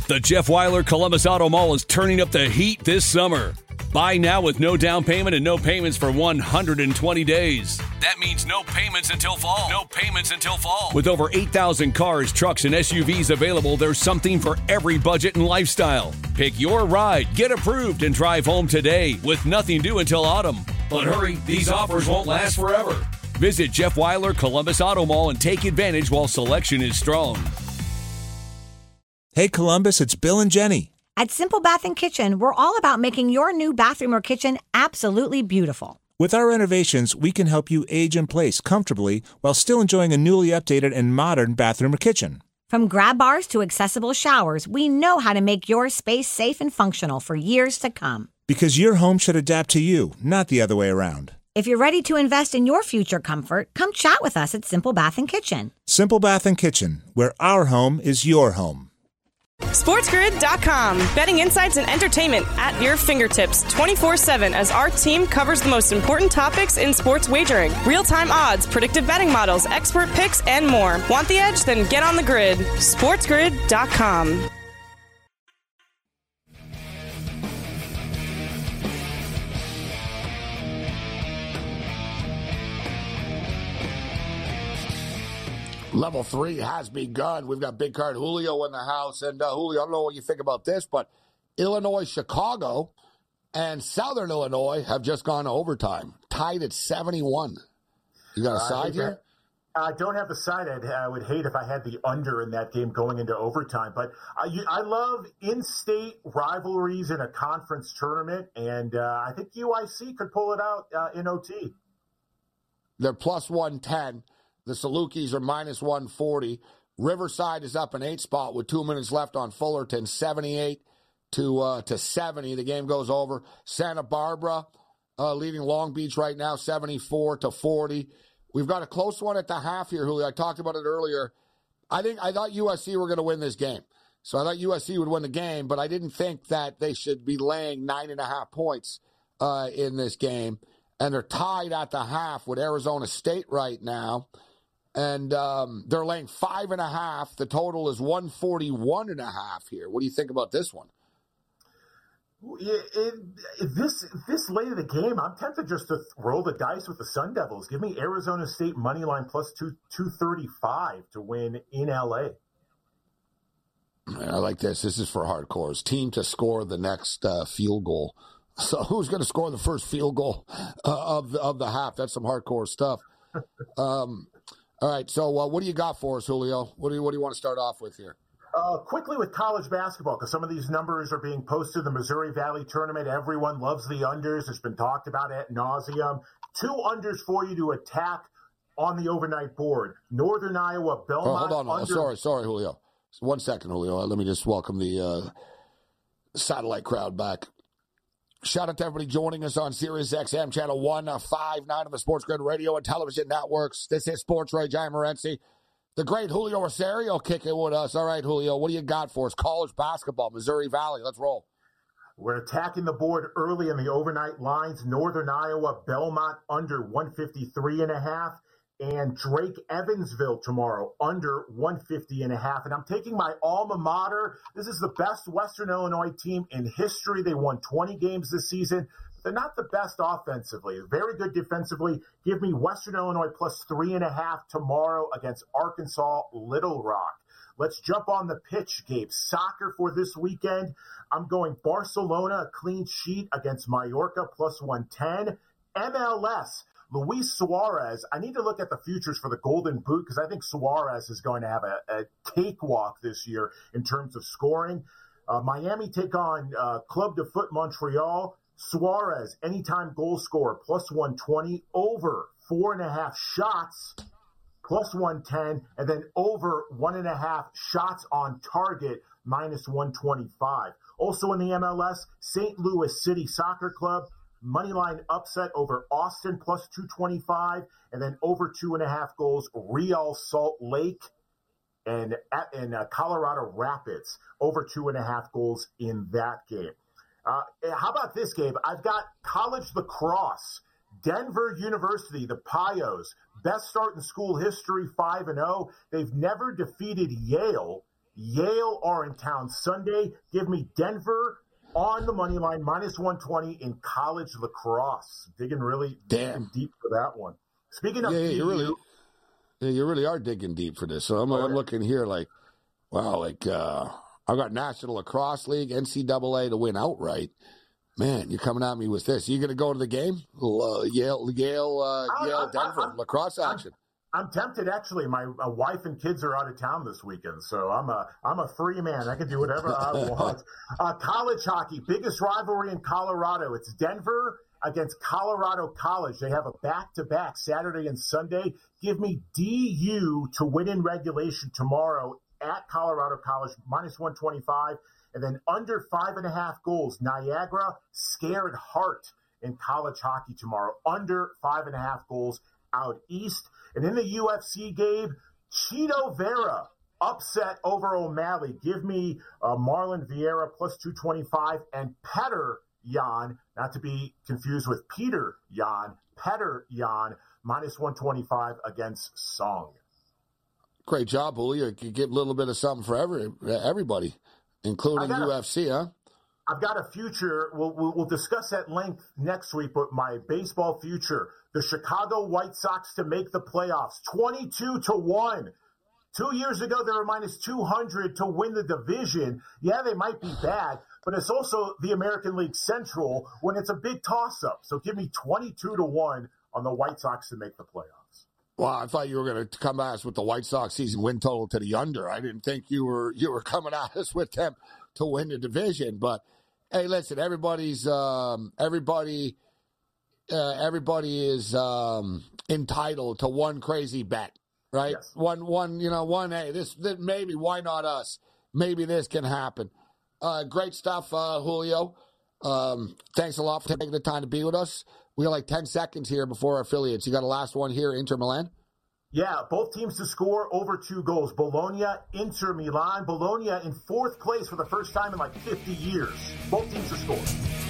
The Jeff Weiler Columbus Auto Mall is turning up the heat this summer. Buy now with no down payment and no payments for 120 days. That means no payments until fall. No payments until fall. With over 8,000 cars, trucks, and SUVs available, there's something for every budget and lifestyle. Pick your ride, get approved, and drive home today with nothing due until autumn. But hurry, these offers won't last forever. Visit Jeff Weiler Columbus Auto Mall and take advantage while selection is strong. Hey Columbus, it's Bill and Jenny. At Simple Bath and Kitchen, we're all about making your new bathroom or kitchen absolutely beautiful. With our renovations, we can help you age in place comfortably while still enjoying a newly updated and modern bathroom or kitchen. From grab bars to accessible showers, we know how to make your space safe and functional for years to come. Because your home should adapt to you, not the other way around. If you're ready to invest in your future comfort, come chat with us at Simple Bath and Kitchen. Simple Bath and Kitchen, where our home is your home. SportsGrid.com. Betting insights and entertainment at your fingertips 24/7 as our team covers the most important topics in sports wagering. Real-time odds, predictive betting models, expert picks, and more. Want the edge? Then get on the grid. SportsGrid.com. Level 3 has begun. We've got Big Card Julio in the house. And Julio, I don't know what you think about this, but Illinois, Chicago, and Southern Illinois have just gone to overtime, tied at 71. You got a side here? I don't have the side. I would hate if I had the under in that game going into overtime. But I love in-state rivalries in a conference tournament, and I think UIC could pull it out in OT. They're plus 110. The Salukis are minus 140. Riverside is up an 8 spot with 2 minutes left on Fullerton, 78 to 70. The game goes over. Santa Barbara leading Long Beach right now, 74 to 40. We've got a close one at the half here, Julio. I talked about it earlier. I thought USC were going to win this game. So I thought USC would win the game, but I didn't think that they should be laying 9.5 points in this game. And they're tied at the half with Arizona State right now. And they're laying 5.5. The total is 141.5 here. What do you think about this one? This late in the game, I'm tempted just to roll the dice with the Sun Devils. Give me Arizona State money line plus 235 to win in LA. I like this. This is for hardcores. Team to score the next field goal. So who's going to score the first field goal of the half? That's some hardcore stuff. All right, so what do you got for us, Julio? What do you want to start off with here? Quickly with college basketball, because some of these numbers are being posted. The Missouri Valley Tournament, everyone loves the unders. It's been talked about ad nauseum. 2 unders for you to attack on the overnight board. Northern Iowa, Belmont. Hold on. Sorry, Julio. 1 second, Julio. Let me just welcome the satellite crowd back. Shout out to everybody joining us on Sirius XM Channel 159 of the Sports Grid Radio and Television Networks. This is Sports Rage. I'm Morency. The great Julio Rosario kicking with us. All right, Julio, what do you got for us? College basketball, Missouri Valley. Let's roll. We're attacking the board early in the overnight lines. Northern Iowa, Belmont under 153.5. And Drake Evansville tomorrow under 150.5. And I'm taking my alma mater. This is the best Western Illinois team in history. They won 20 games this season. They're not the best offensively. Very good defensively. Give me Western Illinois plus 3.5 tomorrow against Arkansas Little Rock. Let's jump on the pitch, Gabe. Soccer for this weekend. I'm going Barcelona, a clean sheet against Mallorca plus 110. MLS. Luis Suarez, I need to look at the futures for the Golden Boot because I think Suarez is going to have a cakewalk this year in terms of scoring. Miami take on Club de Foot Montreal. Suarez, anytime goal scorer, plus 120. Over 4.5 shots, plus 110. And then over 1.5 shots on target, minus 125. Also in the MLS, St. Louis City Soccer Club. Moneyline upset over Austin plus 225, and then over 2.5 goals, Real Salt Lake and Colorado Rapids, over 2.5 goals in that game. How about this, Gabe? I've got college lacrosse. Denver University, the Pios, best start in school history, 5-0. They've never defeated Yale Yale are in town Sunday. Give me Denver on the money line, -120 in college lacrosse. Digging deep for that one. Speaking of you really are digging deep for this. So I'm looking here like, wow, like I've got National Lacrosse League, NCAA to win outright. Man, you're coming at me with this. You going to go to the game? Yale, Denver lacrosse action. I'm tempted, actually. My wife and kids are out of town this weekend, so I'm a free man. I can do whatever I want. College hockey, biggest rivalry in Colorado. It's Denver against Colorado College. They have a back-to-back Saturday and Sunday. Give me DU to win in regulation tomorrow at Colorado College, -125. And then under 5.5 goals, Niagara Scared Heart in college hockey tomorrow. Under 5.5 goals out east. And in the UFC, Gabe, Chito Vera upset over O'Malley. Give me Marlon Vieira +225 and Petr Yan, not to be confused with Peter Yan, Petr Yan -125 against Song. Great job, Julio. You give a little bit of something for everybody, including UFC, huh? I've got a future. We'll discuss at length next week, but my baseball future, the Chicago White Sox to make the playoffs, 22-1. 2 years ago, they were -200 to win the division. Yeah, they might be bad, but it's also the American League Central when it's a big toss-up. So give me 22-1 on the White Sox to make the playoffs. Well, I thought you were going to come at us with the White Sox season win total to the under. I didn't think you were coming at us with them to win the division. But hey, listen, everybody is entitled to one crazy bet, right? Yes. One. Hey, this maybe, why not us? Maybe this can happen. Great stuff, Julio. Thanks a lot for taking the time to be with us. We got like 10 seconds here before our affiliates. You got a last one here, Inter Milan? Yeah, both teams to score over 2 goals. Bologna, Inter Milan. Bologna in 4th place for the first time in like 50 years. Both teams to score.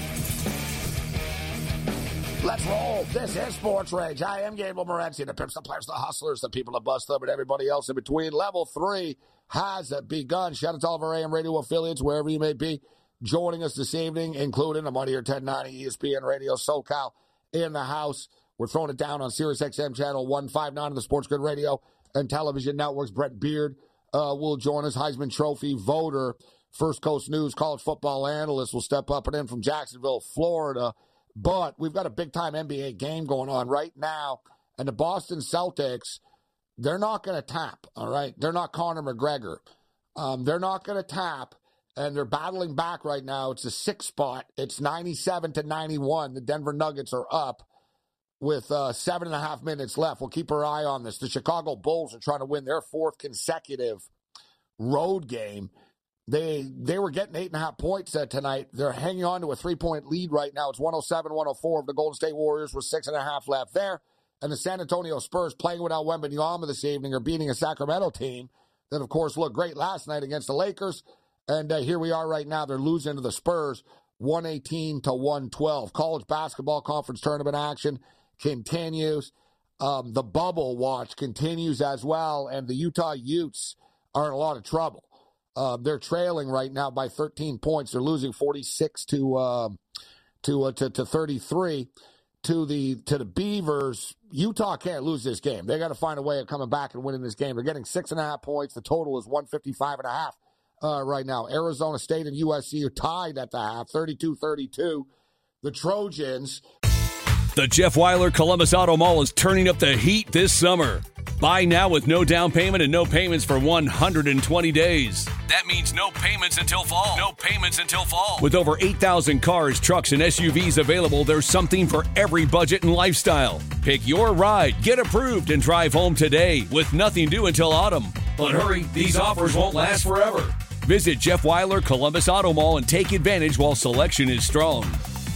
Let's roll. This is Sports Rage. I am Gabriel Morency, the pimps, the players, the hustlers, the people that bust them, and everybody else in between. Level 3 has begun. Shout out to all of our AM radio affiliates, wherever you may be, joining us this evening, including the Mightier 1090 ESPN Radio SoCal in the house. We're throwing it down on Sirius XM channel 159 of the Sports Grid Radio and Television Networks. Brett Beard will join us, Heisman Trophy voter, First Coast News college football analyst, will step up and in from Jacksonville, Florida. But we've got a big-time NBA game going on right now, and the Boston Celtics, they're not going to tap, all right? They're not Conor McGregor. They're not going to tap, and they're battling back right now. It's a 6 spot. It's 97-91. The Denver Nuggets are up with 7.5 minutes left. We'll keep our eye on this. The Chicago Bulls are trying to win their 4th consecutive road game. They were getting 8.5 points tonight. They're hanging on to a 3-point lead right now. It's 107-104 of the Golden State Warriors with 6.5 left there. And the San Antonio Spurs, playing without Wembanyama this evening, are beating a Sacramento team that, of course, looked great last night against the Lakers. And here we are right now. They're losing to the Spurs 118-112. College basketball conference tournament action continues. The bubble watch continues as well. And the Utah Utes are in a lot of trouble. They're trailing right now by 13 points. They're losing 46 to 33 to the Beavers. Utah can't lose this game. They got to find a way of coming back and winning this game. They're getting 6.5 points. The total is 155.5 right now. Arizona State and USC are tied at the half, 32-32. The Trojans. The Jeff Weiler Columbus Auto Mall is turning up the heat this summer. Buy now with no down payment and no payments for 120 days. That means no payments until fall. No payments until fall. With over 8,000 cars, trucks, and SUVs available, there's something for every budget and lifestyle. Pick your ride, get approved, and drive home today with nothing due until autumn. But hurry, these offers won't last forever. Visit Jeff Weiler Columbus Auto Mall and take advantage while selection is strong.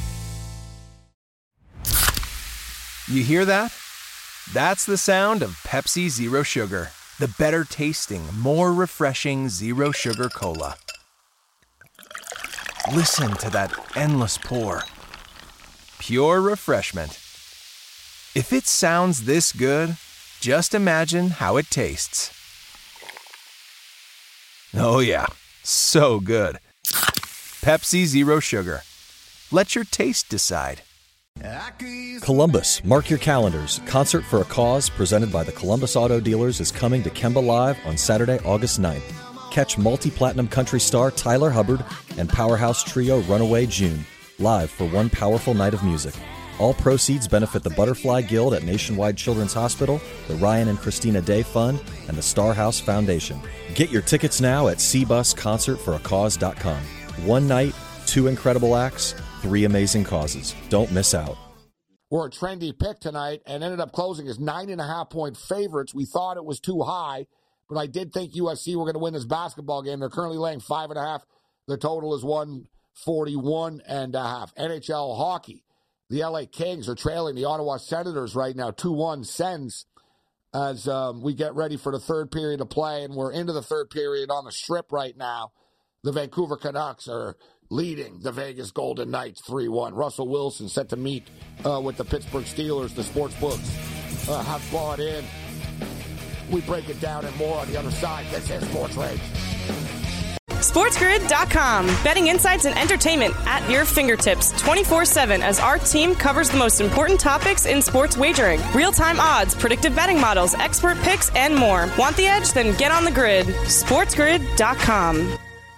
You hear that? That's the sound of Pepsi Zero Sugar, the better tasting, more refreshing Zero Sugar Cola. Listen to that endless pour. Pure refreshment. If it sounds this good, just imagine how it tastes. Oh yeah, so good. Pepsi Zero Sugar. Let your taste decide. Columbus, mark your calendars. Concert for a Cause, presented by the Columbus Auto Dealers, is coming to Kemba Live on Saturday, August 9th. Catch multi-platinum country star Tyler Hubbard and powerhouse trio Runaway June live for one powerful night of music. All proceeds benefit the Butterfly Guild at Nationwide Children's Hospital, the Ryan and Christina Day Fund, and the Star House Foundation. Get your tickets now at cbusconcertforacause.com. One night, 2 incredible acts, 3 amazing causes. Don't miss out. We're a trendy pick tonight and ended up closing as 9.5-point favorites. We thought it was too high, but I did think USC were going to win this basketball game. They're currently laying 5.5. The total is 141.5. NHL hockey. The LA Kings are trailing the Ottawa Senators right now, 2-1 Sens, as we get ready for the third period of play, and we're into the third period on the Strip right now. The Vancouver Canucks are leading the Vegas Golden Knights 3-1. Russell Wilson set to meet with the Pittsburgh Steelers. The sports books have bought in. We break it down and more on the other side. This is Sports Rage. SportsGrid.com. Betting insights and entertainment at your fingertips 24/7 as our team covers the most important topics in sports wagering. Real-time odds, predictive betting models, expert picks, and more. Want the edge? Then get on the grid. SportsGrid.com.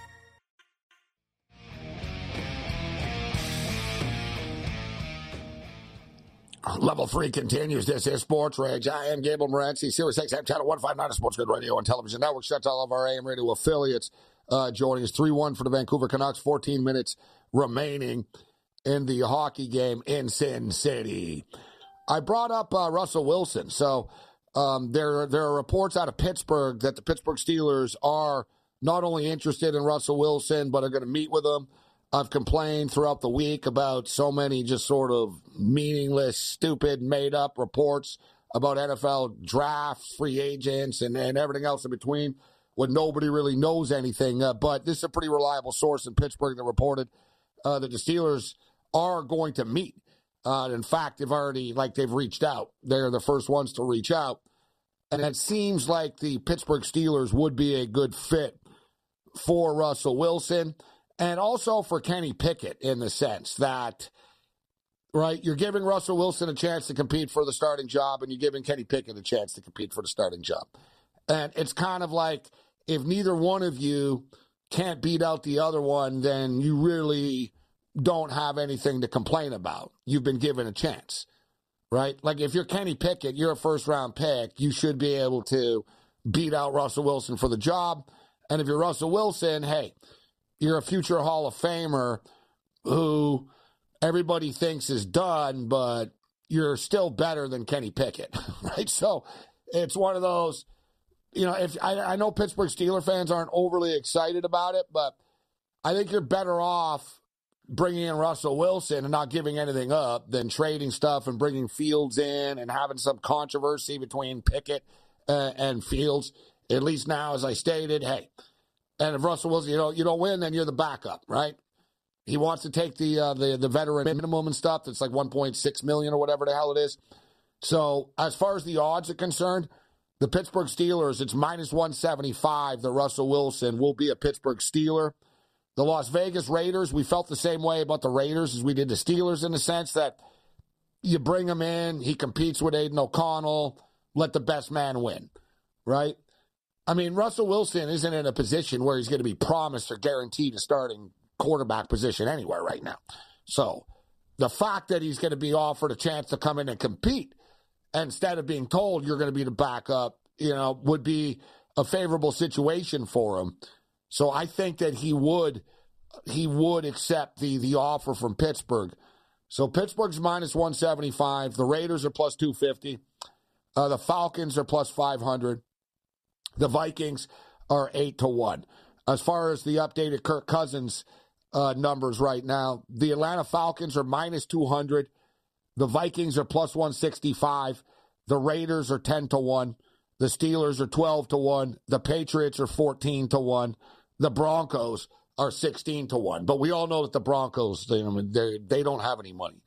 Level 3 continues. This is Sports Rage. I am Gable Morency, Sirius XM Channel 159 of Sports Grid Radio and Television Network. Shout out to all of our AM radio affiliates joining us. 3-1 for the Vancouver Canucks. 14 minutes remaining in the hockey game in Sin City. I brought up Russell Wilson. So there are reports out of Pittsburgh that the Pittsburgh Steelers are not only interested in Russell Wilson, but are going to meet with him. I've complained throughout the week about so many just sort of meaningless, stupid, made-up reports about NFL drafts, free agents, and everything else in between when nobody really knows anything. But this is a pretty reliable source in Pittsburgh that reported that the Steelers are going to meet. In fact, they've reached out. They're the first ones to reach out. And it seems like the Pittsburgh Steelers would be a good fit for Russell Wilson. And also for Kenny Pickett in the sense that, right, you're giving Russell Wilson a chance to compete for the starting job and you're giving Kenny Pickett a chance to compete for the starting job. And it's kind of like if neither one of you can't beat out the other one, then you really don't have anything to complain about. You've been given a chance, right? Like if you're Kenny Pickett, you're a first-round pick, you should be able to beat out Russell Wilson for the job. And if you're Russell Wilson, hey, you're a future Hall of Famer who everybody thinks is done, but you're still better than Kenny Pickett, right? So it's one of those, if I know Pittsburgh Steelers fans aren't overly excited about it, but I think you're better off bringing in Russell Wilson and not giving anything up than trading stuff and bringing Fields in and having some controversy between Pickett and Fields. At least now, as I stated, hey, and if Russell Wilson, you don't win, then you're the backup, right? He wants to take the veteran minimum and stuff. That's like $1.6 million or whatever the hell it is. So as far as the odds are concerned, the Pittsburgh Steelers, it's -175 that Russell Wilson will be a Pittsburgh Steeler. The Las Vegas Raiders, we felt the same way about the Raiders as we did the Steelers in the sense that you bring him in, he competes with Aiden O'Connell, let the best man win, right? I mean, Russell Wilson isn't in a position where he's going to be promised or guaranteed a starting quarterback position anywhere right now. So the fact that he's going to be offered a chance to come in and compete instead of being told you're going to be the backup, would be a favorable situation for him. So I think that he would accept the offer from Pittsburgh. So Pittsburgh's -175. The Raiders are +250. The Falcons are +500. The Vikings are 8-1. As far as the updated Kirk Cousins numbers right now, the Atlanta Falcons are -200. The Vikings are +165. The Raiders are 10-1. The Steelers are 12-1. The Patriots are 14-1. The Broncos are 16-1. But we all know that the Broncos, they don't have any money.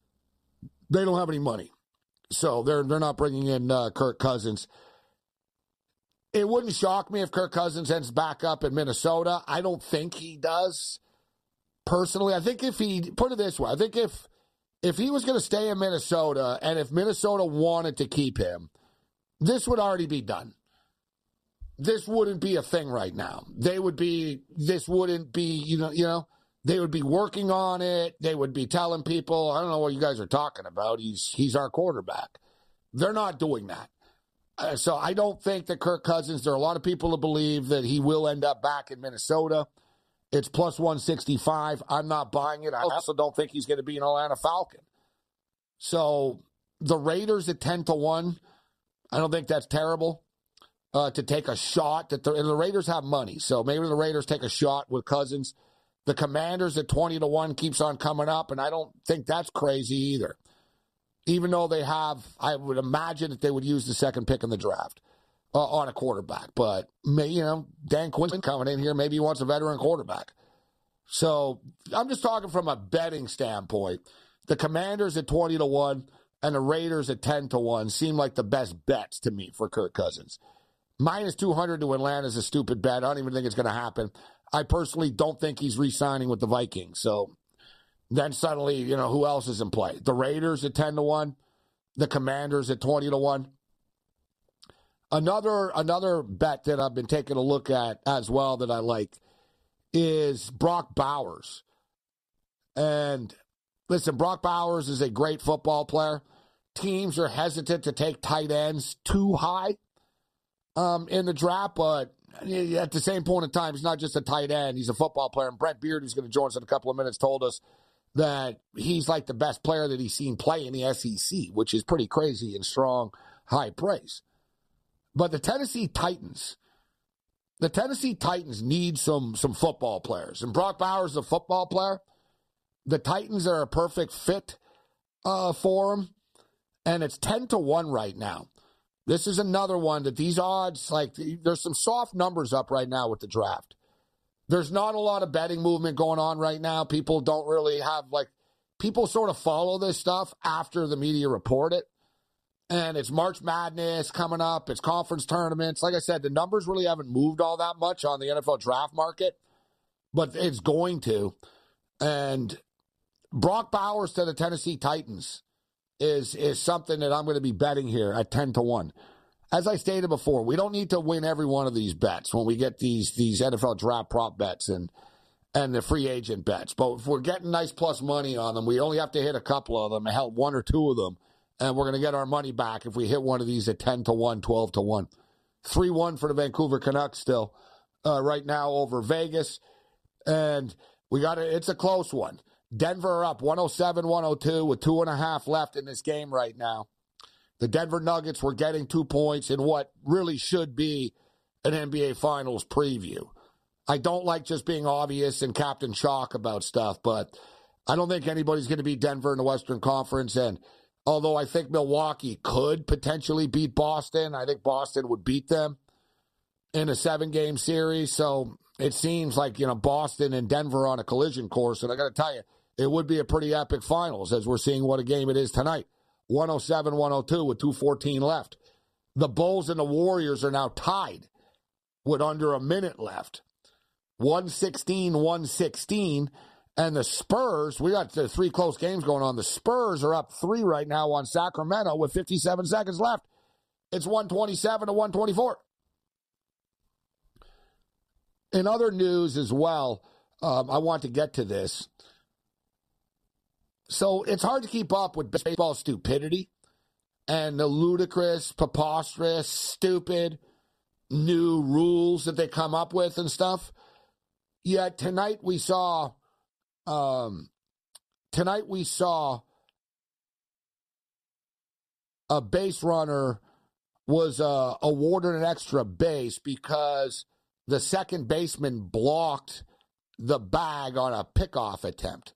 They don't have any money. So they're not bringing in Kirk Cousins. It wouldn't shock me if Kirk Cousins ends back up in Minnesota. I don't think he does. Personally, I think if he, put it this way, I think if he was going to stay in Minnesota and if Minnesota wanted to keep him, this would already be done. This wouldn't be a thing right now. This wouldn't be, they would be working on it. They would be telling people, I don't know what you guys are talking about. He's our quarterback. They're not doing that. So I don't think that Kirk Cousins, there are a lot of people that believe that he will end up back in Minnesota. It's plus 165. I'm not buying it. I also don't think he's going to be an Atlanta Falcon. So the Raiders at 10-1, I don't think that's terrible to take a shot. And the Raiders have money, so maybe the Raiders take a shot with Cousins. The Commanders at 20-1 keeps on coming up, and I don't think that's crazy either. Even though they have, I would imagine that they would use the second pick in the draft on a quarterback. But, Dan Quinn's coming in here. Maybe he wants a veteran quarterback. So I'm just talking from a betting standpoint. The Commanders at 20-1 and the Raiders at 10-1 seem like the best bets to me for Kirk Cousins. Minus 200 to Atlanta is a stupid bet. I don't even think it's going to happen. I personally don't think he's re-signing with the Vikings. So then suddenly, who else is in play? The Raiders at 10-1, the Commanders at 20-1. Another bet that I've been taking a look at as well that I like is Brock Bowers. And listen, Brock Bowers is a great football player. Teams are hesitant to take tight ends too high in the draft, but at the same point in time, he's not just a tight end. He's a football player. And Brent Beard, who's going to join us in a couple of minutes, told us that he's like the best player that he's seen play in the SEC, which is pretty crazy and strong, high praise. But the Tennessee Titans need some football players. And Brock Bowers is a football player. The Titans are a perfect fit for him. And it's 10-1 right now. This is another one that these odds, there's some soft numbers up right now with the draft. There's not a lot of betting movement going on right now. People don't really have, people sort of follow this stuff after the media report it. And it's March Madness coming up. It's conference tournaments. Like I said, the numbers really haven't moved all that much on the NFL draft market, but it's going to. And Brock Bowers to the Tennessee Titans is something that I'm going to be betting here at 10-1. As I stated before, we don't need to win every one of these bets when we get these NFL draft prop bets and the free agent bets. But if we're getting nice plus money on them, we only have to hit a couple of them, hell, one or two of them, and we're going to get our money back if we hit one of these at 10-1, 12-1. 3-1 for the Vancouver Canucks still right now over Vegas. And it's a close one. Denver are up 107-102 with 2.5 left in this game right now. The Denver Nuggets were getting 2 points in what really should be an NBA Finals preview. I don't like just being obvious and Captain Chalk about stuff, but I don't think anybody's going to beat Denver in the Western Conference. And although I think Milwaukee could potentially beat Boston, I think Boston would beat them in a 7-game series. So it seems like, Boston and Denver on a collision course. And I got to tell you, it would be a pretty epic finals as we're seeing what a game it is tonight. 107-102 with 2:14 left. The Bulls and the Warriors are now tied with under a minute left. 116-116. And the Spurs, we got the 3 close games going on. The Spurs are up 3 right now on Sacramento with 57 seconds left. It's 127-124. In other news as well, I want to get to this. So it's hard to keep up with baseball stupidity and the ludicrous, preposterous, stupid new rules that they come up with and stuff. Yet tonight we saw a base runner was awarded an extra base because the second baseman blocked the bag on a pickoff attempt.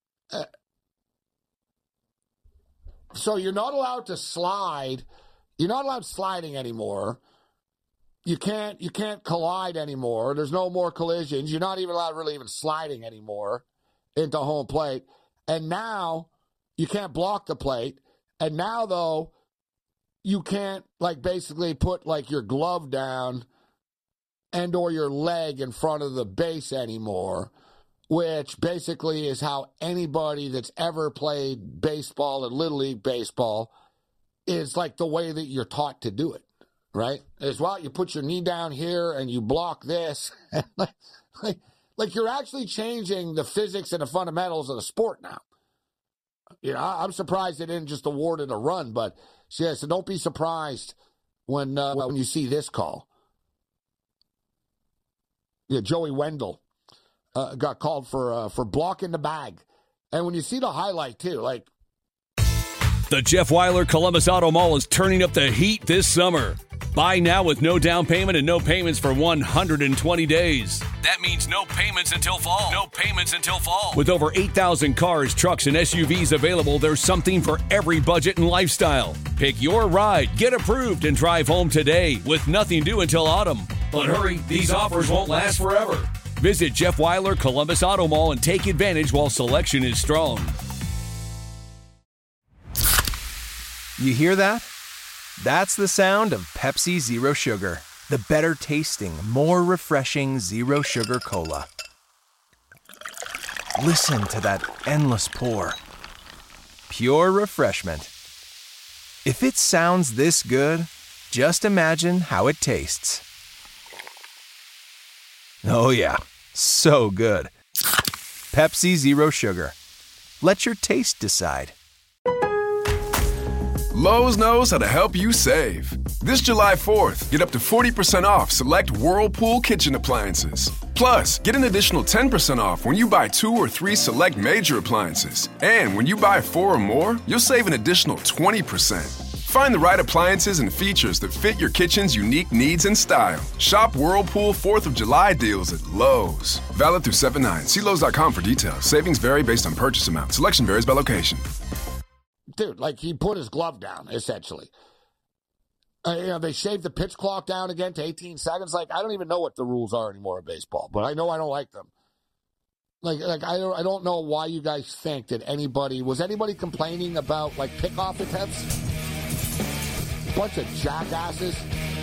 So you're not allowed to slide. You're not allowed sliding anymore. You can't collide anymore. There's no more collisions. You're not even allowed really even sliding anymore into home plate. And now you can't block the plate. And now, though, you can't, like, basically put, like, your glove down and or your leg in front of the base anymore, which basically is how anybody that's ever played baseball and Little League baseball is, like, the way that you're taught to do it, right? Is, well, you put your knee down here and you block this. like you're actually changing the physics and the fundamentals of the sport now. You know, I'm surprised they didn't just award it a run, but yeah, so don't be surprised when you see this call. Yeah, Joey Wendell got called for blocking the bag, and when you see the highlight too, like the Jeff Weiler Columbus Auto Mall is turning up the heat this summer. Buy now with no down payment and no payments for 120 days. That means no payments until fall. No payments until fall. With over 8,000 cars, trucks, and SUVs available, there's something for every budget and lifestyle. Pick your ride, get approved, and drive home today with nothing due until autumn. But hurry, these offers won't last forever. Visit Jeff Weiler Columbus Auto Mall and take advantage while selection is strong. You hear that? That's the sound of Pepsi Zero Sugar, the better tasting, more refreshing Zero Sugar Cola. Listen to that endless pour. Pure refreshment. If it sounds this good, just imagine how it tastes. Oh yeah, so good. Pepsi Zero Sugar. Let your taste decide. Lowe's knows how to help you save. This July 4th, get up to 40% off select Whirlpool kitchen appliances. Plus, get an additional 10% off when you buy 2 or 3 select major appliances. And when you buy 4 or more, you'll save an additional 20%. Find the right appliances and features that fit your kitchen's unique needs and style. Shop Whirlpool 4th of July deals at Lowe's. Valid through 7/9. See Lowe's.com for details. Savings vary based on purchase amount. Selection varies by location. Dude, like, he put his glove down, essentially. They shaved the pitch clock down again to 18 seconds. Like, I don't even know what the rules are anymore in baseball, but I know I don't like them. Like I don't know why you guys think that was anybody complaining about, like, pickoff attempts? Bunch of jackasses.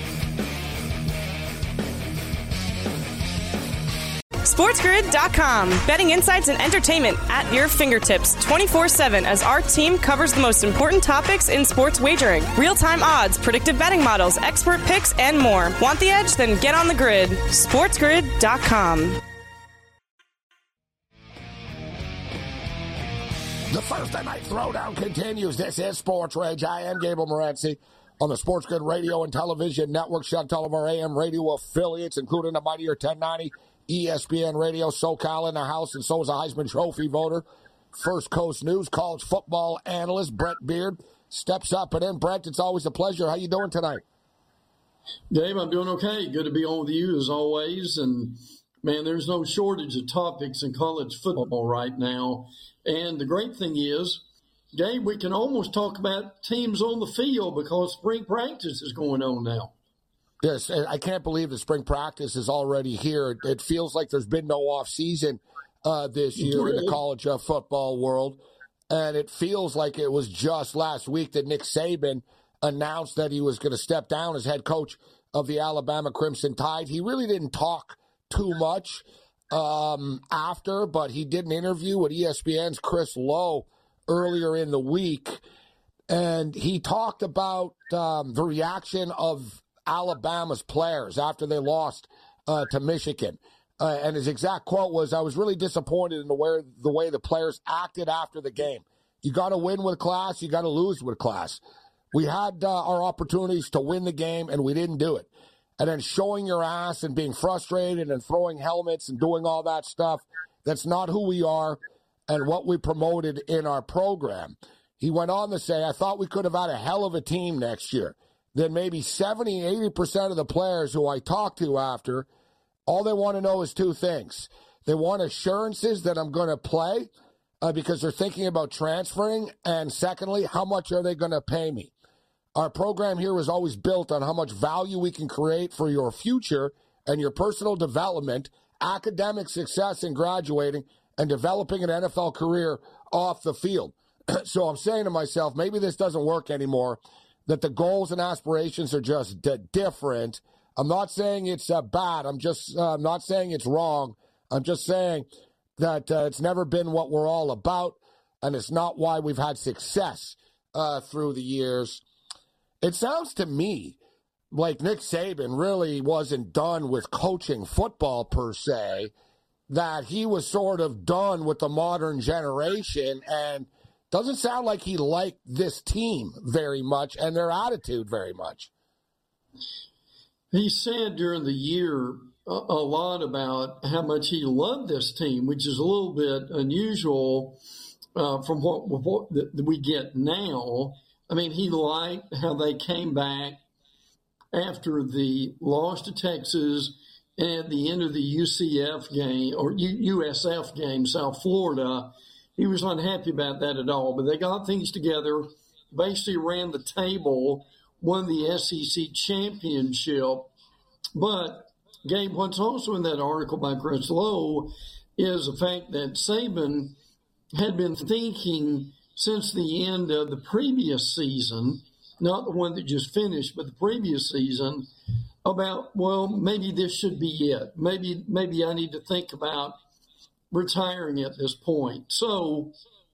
SportsGrid.com. Betting insights and entertainment at your fingertips 24/7 as our team covers the most important topics in sports wagering. Real-time odds, predictive betting models, expert picks, and more. Want the edge? Then get on the grid. SportsGrid.com. The Thursday Night Throwdown continues. This is Sports Rage. I am Gable Morency on the Sports Grid Radio and Television Network. Shout out to all of our AM radio affiliates, including the mightier 1090 ESPN Radio, SoCal in the house, and so is a Heisman Trophy voter. First Coast News college football analyst Brent Beard steps up and in. Brent, it's always a pleasure. How you doing tonight? Dave, I'm doing okay. Good to be on with you as always. And, man, there's no shortage of topics in college football right now. And the great thing is, Dave, we can almost talk about teams on the field because spring practice is going on now. Yes, I can't believe the spring practice is already here. It feels like there's been no off season this year in the college football world. And it feels like it was just last week that Nick Saban announced that he was going to step down as head coach of the Alabama Crimson Tide. He really didn't talk too much after, but he did an interview with ESPN's Chris Lowe earlier in the week. And he talked about the reaction of Alabama's players after they lost to Michigan. And his exact quote was, "I was really disappointed in the way the players acted after the game. You got to win with class. You got to lose with class. We had our opportunities to win the game, and we didn't do it. And then showing your ass and being frustrated and throwing helmets and doing all that stuff, that's not who we are and what we promoted in our program." He went on to say, "I thought we could have had a hell of a team next year. Then maybe 70, 80% of the players who I talked to after, all they want to know is 2 things. They want assurances that I'm going to play because they're thinking about transferring. And secondly, how much are they going to pay me? Our program here was always built on how much value we can create for your future and your personal development, academic success in graduating, and developing an NFL career off the field. So I'm saying to myself, maybe this doesn't work anymore. that the goals and aspirations are just different. I'm not saying it's bad. I'm not saying it's wrong. I'm just saying that it's never been what we're all about, and it's not why we've had success through the years. It sounds to me like Nick Saban really wasn't done with coaching football per se, that he was sort of done with the modern generation, and doesn't sound like he liked this team very much and their attitude very much. He said during the year a lot about how much he loved this team, which is a little bit unusual from what we get now. I mean, he liked how they came back after the loss to Texas and at the end of the UCF game, or USF game, South Florida. He was unhappy about that at all, but they got things together, basically ran the table, won the SEC championship. But, Gabe, what's also in that article by Chris Lowe is the fact that Saban had been thinking since the end of the previous season, not the one that just finished, but the previous season, about, well, maybe this should be it. Maybe I need to think about retiring at this point. So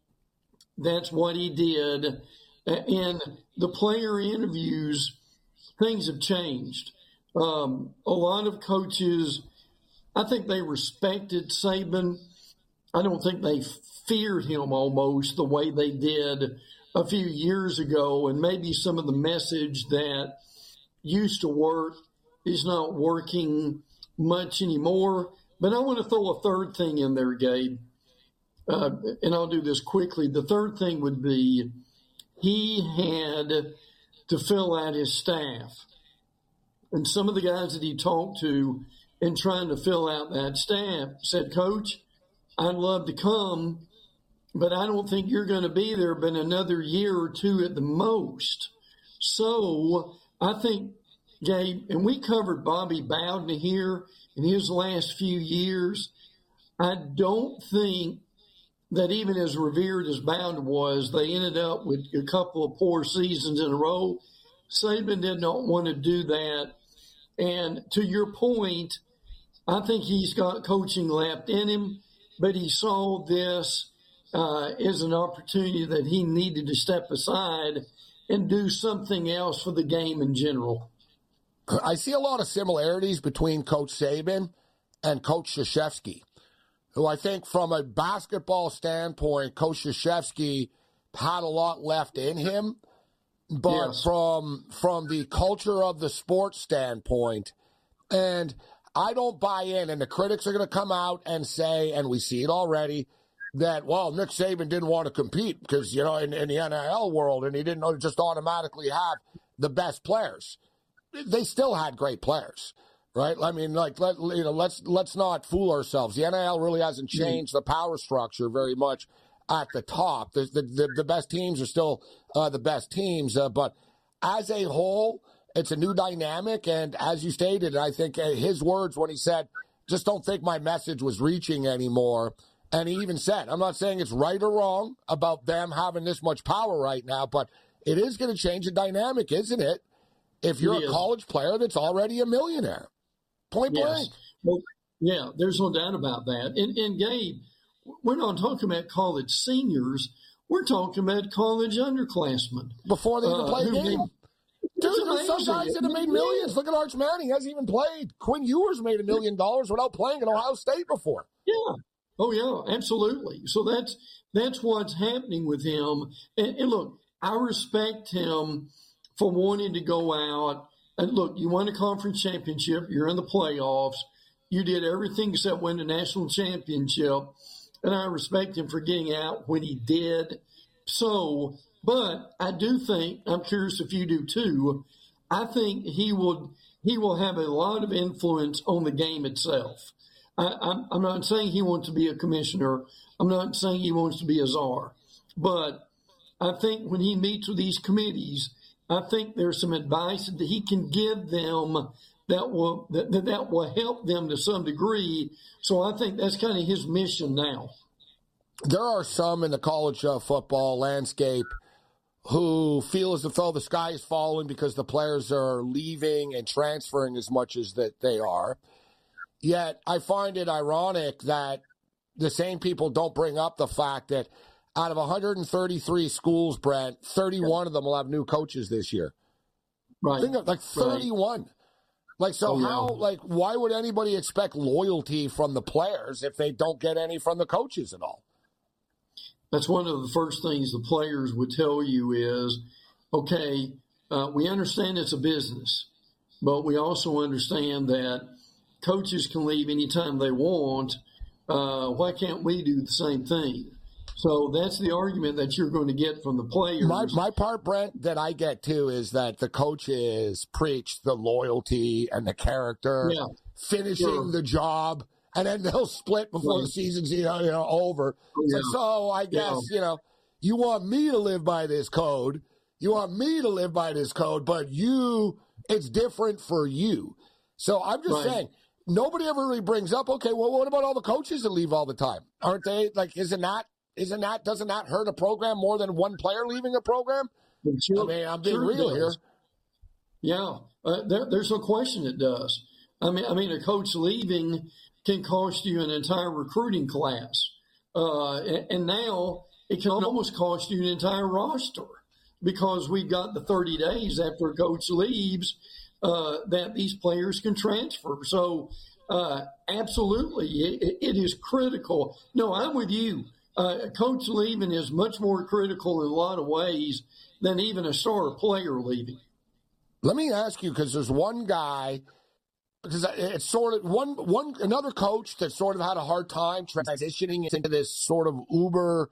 that's what he did. In the player interviews, things have changed. A lot of coaches, I think they respected Saban. I don't think they feared him almost the way they did a few years ago, and maybe some of the message that used to work is not working much anymore. But I want to throw a third thing in there, Gabe, and I'll do this quickly. The third thing would be he had to fill out his staff. And some of the guys that he talked to in trying to fill out that staff said, Coach, I'd love to come, but I don't think you're going to be there but another year or two at the most. So I think, Gabe, and we covered Bobby Bowden here in his last few years. I don't think that even as revered as Bowden was, they ended up with a couple of poor seasons in a row. Saban did not want to do that. And to your point, I think he's got coaching left in him, but he saw this as an opportunity that he needed to step aside and do something else for the game in general. I see a lot of similarities between Coach Saban and Coach Krzyzewski, who I think from a basketball standpoint, Coach Krzyzewski had a lot left in him. But yes, from the culture of the sports standpoint, and I don't buy in, and the critics are going to come out and say, and we see it already, that, well, Nick Saban didn't want to compete because, you know, in the NIL world, and he didn't just automatically have the best players. They still had great players, right? I mean, let's not fool ourselves. The NIL really hasn't changed the power structure very much at the top. The best teams are still the best teams, but as a whole, it's a new dynamic. And as you stated, I think his words when he said, just don't think my message was reaching anymore. And he even said, I'm not saying it's right or wrong about them having this much power right now, but it is going to change the dynamic, isn't it? If you're a college player that's already a millionaire. Point blank. Well, yeah, there's no doubt about that. And Gabe, we're not talking about college seniors. We're talking about college underclassmen. Before they even play a game. Dude, there's some guys that have made millions. Look at Arch Manning. He hasn't even played. Quinn Ewers made $1 million without playing at Ohio State before. Yeah. Oh, yeah, absolutely. So that's what's happening with him. And look, I respect him for wanting to go out. And look, you won a conference championship. You're in the playoffs. You did everything except win the national championship. And I respect him for getting out when he did. So, but I do think, I'm curious if you do too, I think he will have a lot of influence on the game itself. I'm not saying he wants to be a commissioner. I'm not saying he wants to be a czar. But I think when he meets with these committees, I think there's some advice that he can give them that will help them to some degree. So I think that's kind of his mission now. There are some in the college football landscape who feel as though the sky is falling because the players are leaving and transferring as much as that they are. Yet I find it ironic that the same people don't bring up the fact that out of 133 schools, Brent, 31 of them will have new coaches this year. Right. Think of 31. Right. Like, so how, why would anybody expect loyalty from the players if they don't get any from the coaches at all? That's one of the first things the players would tell you is, okay, we understand it's a business, but we also understand that coaches can leave anytime they want. Why can't we do the same thing? So that's the argument that you're going to get from the players. My part, Brent, that I get too is that the coaches preach the loyalty and the character, finishing the job, and then they'll split before the season's over. So I guess, you want me to live by this code. You want me to live by this code, but it's different for you. So I'm just saying, nobody ever really brings up, okay, well, what about all the coaches that leave all the time? Aren't they, doesn't that hurt a program more than one player leaving a program? I mean, I'm being real here. Yeah, there's no question it does. I mean, a coach leaving can cost you an entire recruiting class. And now it can almost cost you an entire roster because we've got the 30 days after a coach leaves that these players can transfer. So absolutely, it is critical. No, I'm with you. Coach leaving is much more critical in a lot of ways than even a star player leaving. Let me ask you, because there's one guy, because it's sort of another coach that sort of had a hard time transitioning into this sort of uber,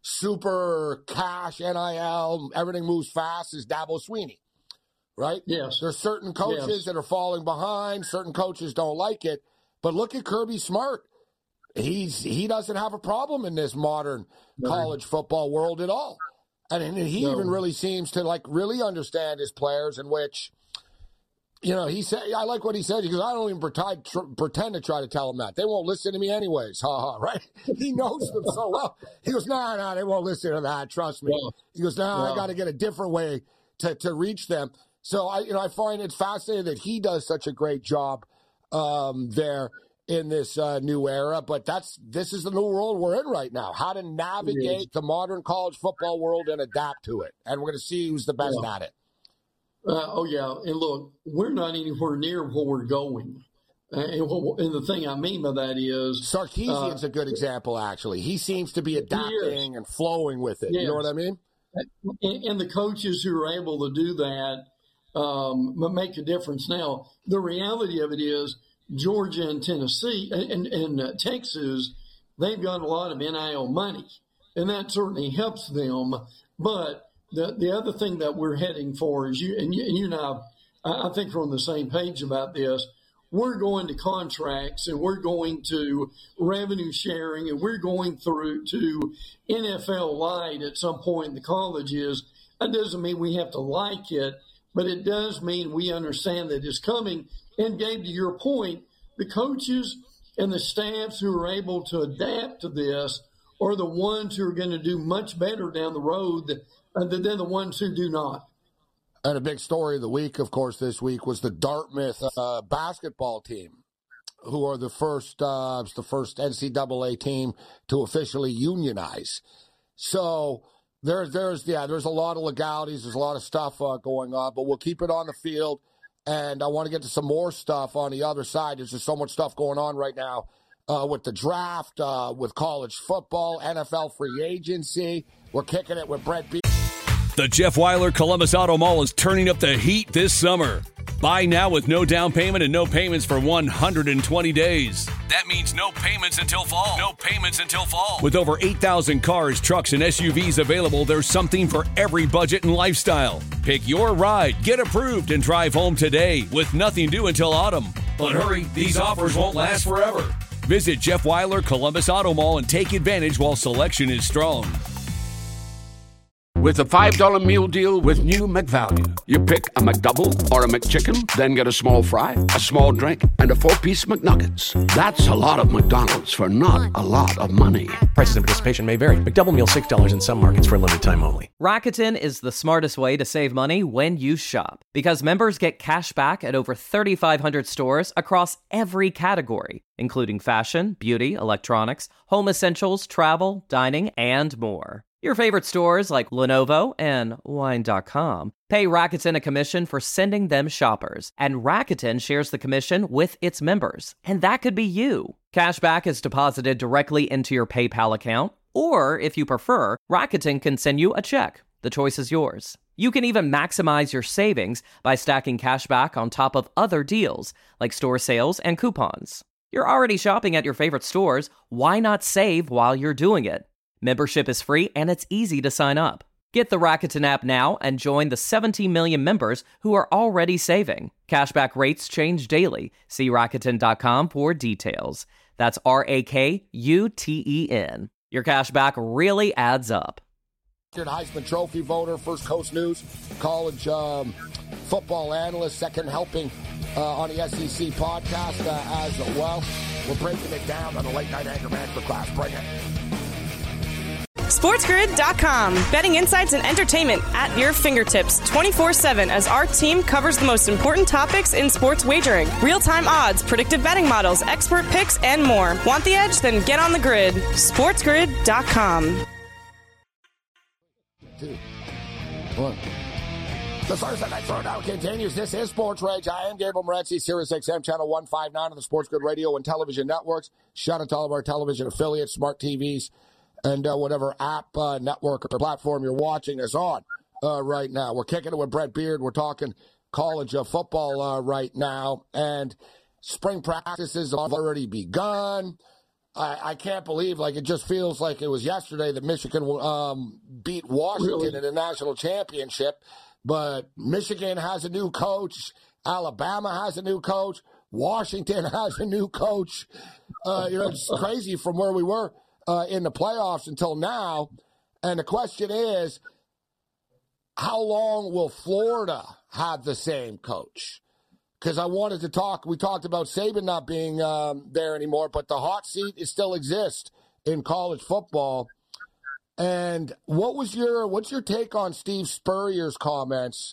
super cash, NIL, everything moves fast, is Dabo Swinney, right? Yes. There's certain coaches that are falling behind. Certain coaches don't like it. But look at Kirby Smart. He doesn't have a problem in this modern college football world at all. And he even really seems to really understand his players, in which, he said, I like what he said, because I don't even pretend to try to tell them that. They won't listen to me anyways. Right? He knows them so well. He goes, no, they won't listen to that. Trust me. Yeah. He goes, I got to get a different way to reach them. So I find it fascinating that he does such a great job there in this new era, but this is the new world we're in right now. How to navigate the modern college football world and adapt to it, and we're going to see who's the best at it. And look, we're not anywhere near where we're going. And the thing I mean by that is Sarkisian's a good example. Actually, he seems to be adapting and flowing with it. Yes. You know what I mean? And the coaches who are able to do that make a difference. Now, the reality of it is, Georgia and Tennessee and Texas, they've got a lot of NIL money, and that certainly helps them. But the other thing that we're heading for is you and I think we're on the same page about this. We're going to contracts, and we're going to revenue sharing, and we're going through to NFL Lite at some point in the colleges. That doesn't mean we have to like it, but it does mean we understand that it's coming. And Gabe, to your point, the coaches and the staffs who are able to adapt to this are the ones who are going to do much better down the road than the ones who do not. And a big story of the week, of course, this week was the Dartmouth basketball team, who are the first NCAA team to officially unionize. So there's a lot of legalities, there's a lot of stuff going on, but we'll keep it on the field. And I want to get to some more stuff on the other side. There's just so much stuff going on right now with the draft, with college football, NFL free agency. We're kicking it with Brent B. The Jeff Weiler Columbus Auto Mall is turning up the heat this summer. Buy now with no down payment and no payments for 120 days. That means no payments until fall. No payments until fall. With over 8,000 cars, trucks, and SUVs available, there's something for every budget and lifestyle. Pick your ride, get approved, and drive home today with nothing due until autumn. But hurry, these offers won't last forever. Visit Jeff Weiler Columbus Auto Mall and take advantage while selection is strong. With a $5 meal deal with new McValue. You pick a McDouble or a McChicken, then get a small fry, a small drink, and a 4-piece McNuggets. That's a lot of McDonald's for not a lot of money. Prices and participation may vary. McDouble meal $6 in some markets for a limited time only. Rakuten is the smartest way to save money when you shop. Because members get cash back at over 3,500 stores across every category, including fashion, beauty, electronics, home essentials, travel, dining, and more. Your favorite stores like Lenovo and Wine.com pay Rakuten a commission for sending them shoppers, and Rakuten shares the commission with its members. And that could be you. Cashback is deposited directly into your PayPal account, or if you prefer, Rakuten can send you a check. The choice is yours. You can even maximize your savings by stacking cashback on top of other deals, like store sales and coupons. You're already shopping at your favorite stores. Why not save while you're doing it? Membership is free and it's easy to sign up. Get the Rakuten app now and join the 17 million members who are already saving. Cashback rates change daily. See Rakuten.com for details. That's Rakuten. Your cashback really adds up. Heisman Trophy voter, First Coast News, college football analyst, second helping on the SEC podcast as well. We're breaking it down on the Late Night Anger Management class. Bring it. SportsGrid.com. Betting insights and entertainment at your fingertips 24/7 as our team covers the most important topics in sports wagering. Real-time odds, predictive betting models, expert picks, and more. Want the edge? Then get on the grid. SportsGrid.com. 2, 1. The Thursday Night Throwdown continues. This is Sports Rage. I am Gabriel Morency, Sirius XM Channel 159 on the Sports Grid Radio and Television Networks. Shout out to all of our television affiliates, smart TVs, and whatever app, network, or platform you're watching us on right now. We're kicking it with Brett Beard. We're talking college football right now. And spring practices have already begun. I can't believe, it just feels like it was yesterday that Michigan beat Washington in the national championship. But Michigan has a new coach. Alabama has a new coach. Washington has a new coach. It's crazy from where we were in the playoffs until now. And the question is, how long will Florida have the same coach? Because I wanted to talk, we talked about Saban not being there anymore, but the hot seat still exists in college football. And what's your take on Steve Spurrier's comments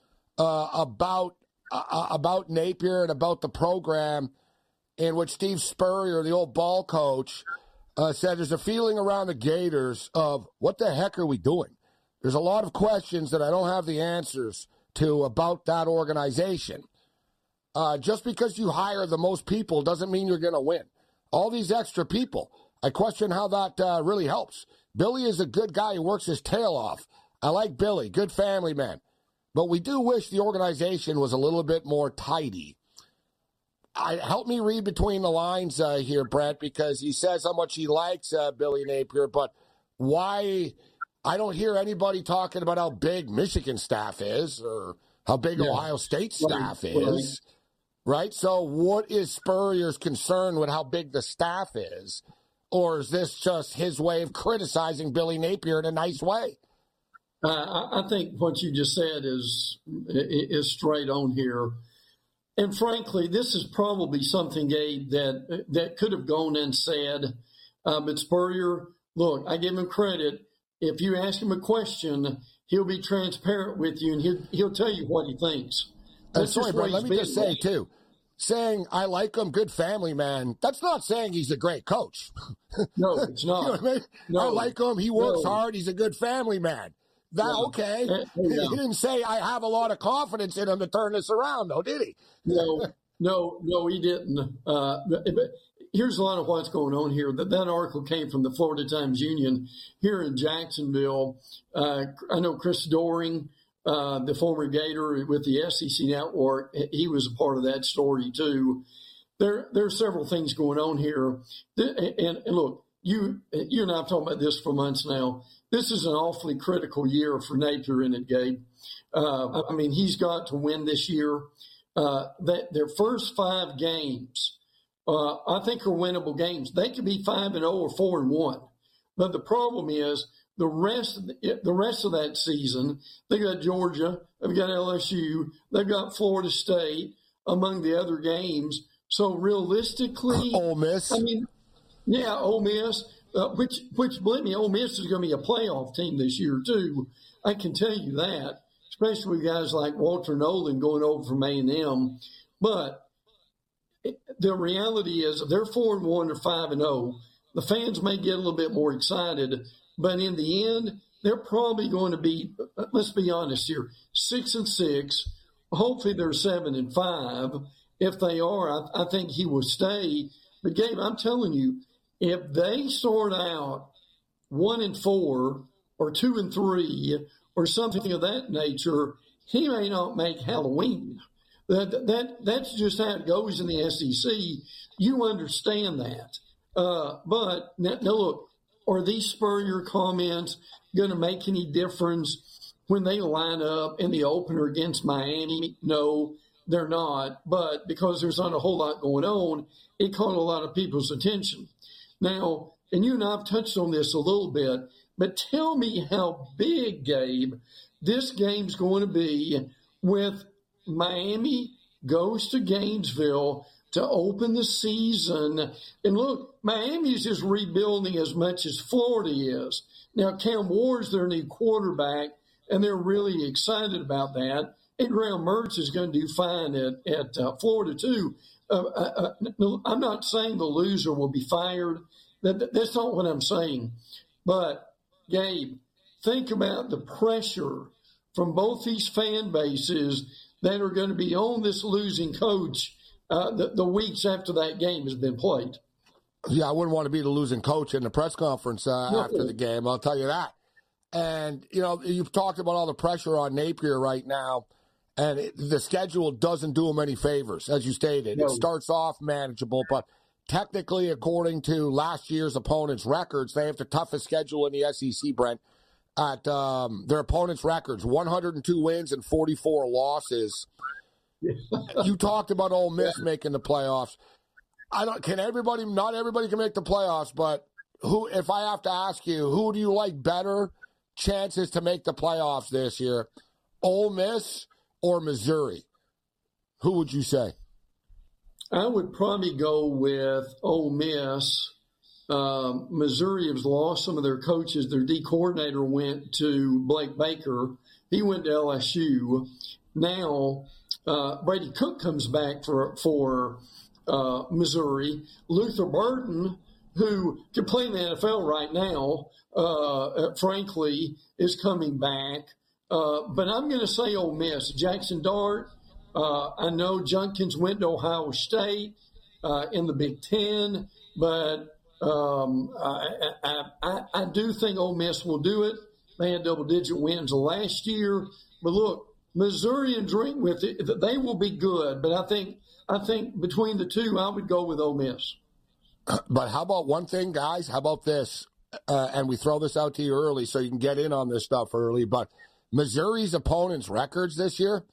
about Napier and about the program, in which Steve Spurrier, the old ball coach, said there's a feeling around the Gators of, what the heck are we doing? There's a lot of questions that I don't have the answers to about that organization. Just because you hire the most people doesn't mean you're going to win. All these extra people, I question how that really helps. Billy is a good guy who works his tail off. I like Billy, good family man. But we do wish the organization was a little bit more tidy. Help me read between the lines here, Brett, because he says how much he likes Billy Napier, but why? I don't hear anybody talking about how big Michigan staff is or how big Ohio State staff is, right? So what is Spurrier's concern with how big the staff is? Or is this just his way of criticizing Billy Napier in a nice way? I think what you just said is straight on here. And frankly, this is probably something, Gabe, that could have gone and said. But Spurrier, look, I give him credit. If you ask him a question, he'll be transparent with you, and he'll tell you what he thinks. Sorry, Brett, let me just say, too, saying I like him, good family man, that's not saying he's a great coach. No, it's not. You know what I mean? No, I like him. He works hard. He's a good family man. Okay. He didn't say I have a lot of confidence in him to turn this around, though, did he? No, he didn't. But here's a lot of what's going on here. That article came from the Florida Times Union here in Jacksonville. I know Chris Doering, the former Gator with the SEC Network, he was a part of that story too. There are several things going on here. And look, you and I have talked about this for months now. This is an awfully critical year for Napier in it, Gabe. I mean, he's got to win this year. Their first 5 games, I think, are winnable games. They could be 5-0 or 4-1. But the problem is the rest of that season, they got Georgia, they've got LSU, they've got Florida State among the other games. So realistically, Ole Miss. I mean, yeah, Ole Miss, which believe me, Ole Miss is going to be a playoff team this year too. I can tell you that, especially with guys like Walter Nolan going over from A&M. But the reality is they're 4-1 or 5-0. The fans may get a little bit more excited, but in the end, they're probably going to be, let's be honest here, 6-6. Hopefully they're 7-5. If they are, I think he will stay. But Gabe, I'm telling you, if they start out 1-4 or 2-3 or something of that nature, he may not make Halloween. That's just how it goes in the SEC. You understand that. But now look, are these Spurrier comments going to make any difference when they line up in the opener against Miami? No, they're not. But because there's not a whole lot going on, it caught a lot of people's attention. Now, and you and I have touched on this a little bit, but tell me how big, Gabe, this game's going to be with Miami goes to Gainesville to open the season. And look, Miami's just rebuilding as much as Florida is. Now, Cam Ward's their new quarterback, and they're really excited about that. And Graham Mertz is going to do fine at Florida, too. I'm not saying the loser will be fired. That's not what I'm saying. But, Gabe, think about the pressure from both these fan bases that are going to be on this losing coach the weeks after that game has been played. Yeah, I wouldn't want to be the losing coach in the press conference after the game, I'll tell you that. And, you know, you've talked about all the pressure on Napier right now, and the schedule doesn't do him any favors, as you stated. No. It starts off manageable, but technically, according to last year's opponents' records, they have the toughest schedule in the SEC, Brent. At their opponents' records, 102 wins and 44 losses. You talked about Ole Miss making the playoffs. Not everybody can make the playoffs, but if I have to ask you, who do you like better chances to make the playoffs this year? Ole Miss or Missouri? Who would you say? I would probably go with Ole Miss. Missouri has lost some of their coaches. Their D coordinator went to Blake Baker. He went to LSU. Now, Brady Cook comes back for Missouri. Luther Burden, who can play in the NFL right now, frankly, is coming back. But I'm going to say Ole Miss. Jackson Dart, I know Junkins went to Ohio State in the Big Ten, but I do think Ole Miss will do it. They had double-digit wins last year. But look, Missouri and Drinkwick, they will be good. But I think between the two, I would go with Ole Miss. But how about one thing, guys? How about this? And we throw this out to you early so you can get in on this stuff early. But Missouri's opponents' records this year,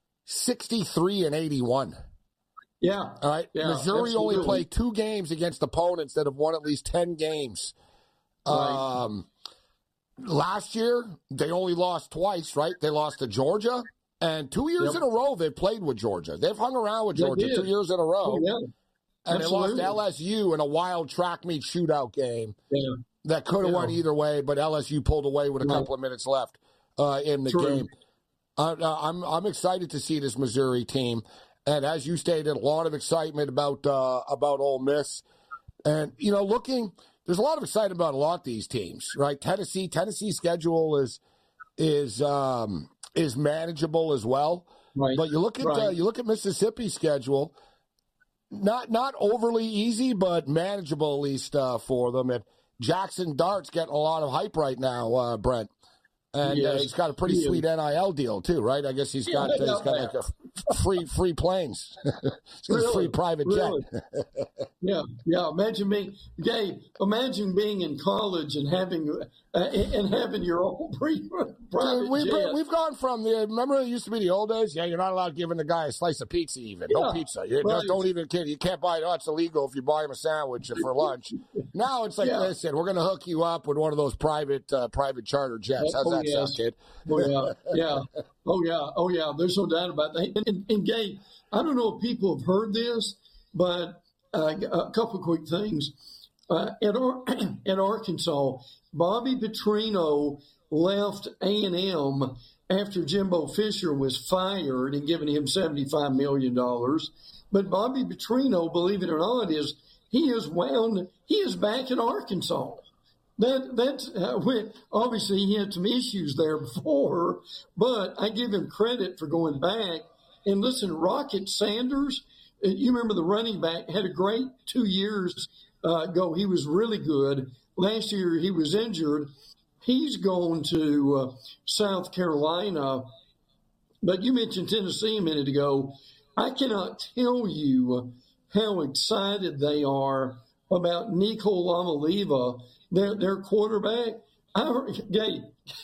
63-81. Yeah. All right. Yeah, Missouri absolutely. only played 2 games against opponents that have won at least 10 games. Right. Last year, they only lost twice, right? They lost to Georgia. And 2 years in a row, they've played with Georgia. They've hung around with Georgia 2 years in a row. Oh, yeah. And Absolutely. they lost LSU in a wild track meet shootout game that could have won either way, but LSU pulled away with a couple of minutes left in the game. I'm excited to see this Missouri team. And as you stated, a lot of excitement about Ole Miss. And, you know, there's a lot of excitement about a lot of these teams, right? Tennessee's schedule is manageable as well. Right. But you look at Mississippi's schedule, not overly easy, but manageable at least for them. And Jackson Dart's getting a lot of hype right now, Brent. And he's got a pretty sweet NIL deal too, right? I guess he's got like free planes. It's free private jet. Yeah. Imagine being in college and having your own private jet. We've gone from remember it used to be the old days? Yeah, you're not allowed giving the guy a slice of pizza even. No pizza. You don't even kid. You can't buy it. Oh, it's illegal if you buy him a sandwich for lunch. Now it's like, listen, we're going to hook you up with one of those private charter jets. How's that sound, kid? Oh yeah. There's no doubt about that. And Gabe, I don't know if people have heard this, but a couple of quick things. At Arkansas, Bobby Petrino left A&M after Jimbo Fisher was fired and giving him $75 million. But Bobby Petrino, believe it or not, he is back in Arkansas. That's obviously he had some issues there before, but I give him credit for going back. And listen, Rocket Sanders, you remember the running back, had a great 2 years ago. He was really good. Last year he was injured. He's going to South Carolina. But you mentioned Tennessee a minute ago. I cannot tell you how excited they are about Nico Lamaliva, their quarterback. Gabe,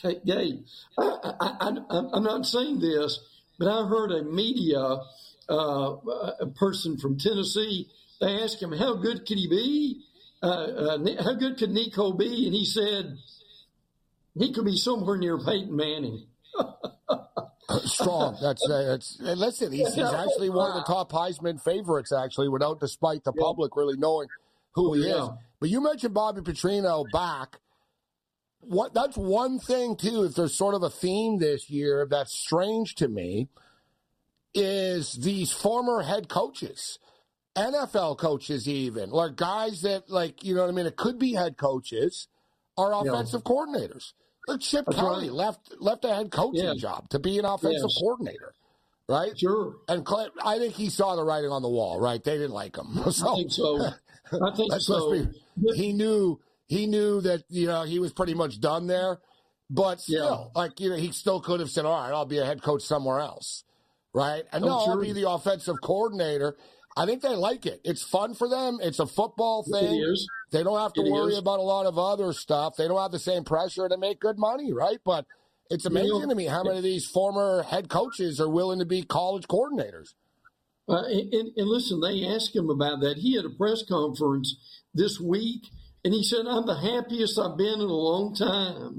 I'm not saying this, but I heard a media person from Tennessee. They asked him, how good could he be? How good could Nico be? And he said, he could be somewhere near Peyton Manning. Strong. Listen, he's actually one of the top Heisman favorites, actually, despite the public really knowing who he is. But you mentioned Bobby Petrino back. That's one thing, too, if there's sort of a theme this year that's strange to me, is these former head coaches, NFL coaches even, like guys that, like, you know what I mean, it could be head coaches, are offensive coordinators. Like Chip Kelly left a head coaching job to be an offensive coordinator, right? Sure. And I think he saw the writing on the wall, right? They didn't like him. I think so. He knew that, he was pretty much done there. But still, he still could have said, all right, I'll be a head coach somewhere else, right? And I'll be the offensive coordinator. I think they like it. It's fun for them. It's a football thing. It is. They don't have to worry about a lot of other stuff. They don't have the same pressure to make good money, right? But it's amazing to me how many of these former head coaches are willing to be college coordinators. And listen, they asked him about that. He had a press conference this week, and he said, I'm the happiest I've been in a long time.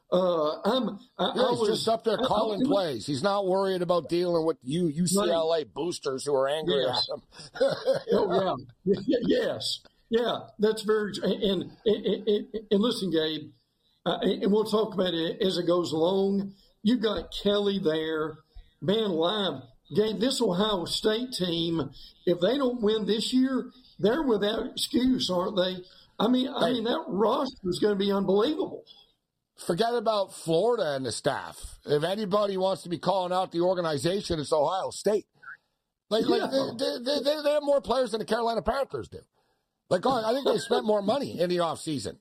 He's just up there calling plays. He's not worried about dealing with UCLA boosters who are angry at him. Yes. Yeah, that's very true. And listen, Gabe, and we'll talk about it as it goes along. You've got Kelly there. Man alive. Gabe, this Ohio State team, if they don't win this year, they're without excuse, aren't they? I mean, that roster is going to be unbelievable. Forget about Florida and the staff. If anybody wants to be calling out the organization, it's Ohio State. They have more players than the Carolina Panthers do. I think they spent more money in the offseason.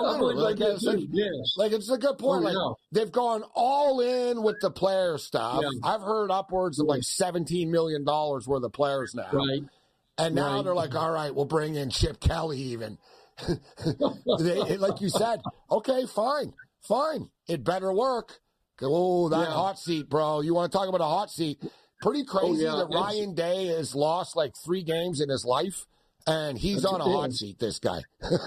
It's a good point. They've gone all in with the player stuff. Yeah. I've heard upwards of $17 million worth of players now. Right. And now they're like, all right, we'll bring in Chip Kelly even. Like you said, okay, fine. It better work. Oh, that hot seat, bro. You want to talk about a hot seat? Pretty crazy that Ryan Day has lost 3 games in his life. And he's on a hot seat, this guy.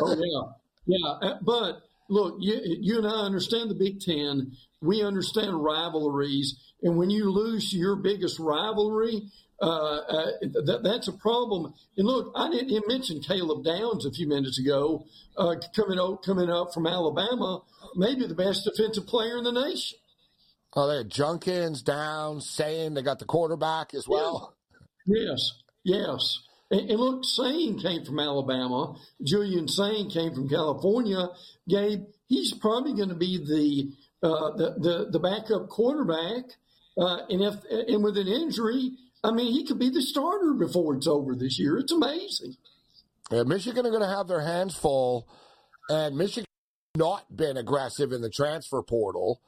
But look, you and I understand the Big Ten. We understand rivalries. And when you lose your biggest rivalry, that's a problem. And look, I didn't mention Caleb Downs a few minutes ago, coming up from Alabama, maybe the best defensive player in the nation. Oh, they had Junkins, Downs, Sane. They got the quarterback as well. Yes. And look, Sane came from Alabama. Julian Sane came from California. Gabe, he's probably going to be the backup quarterback. And with an injury, I mean, he could be the starter before it's over this year. It's amazing. Yeah, Michigan are going to have their hands full, and Michigan has not been aggressive in the transfer portal.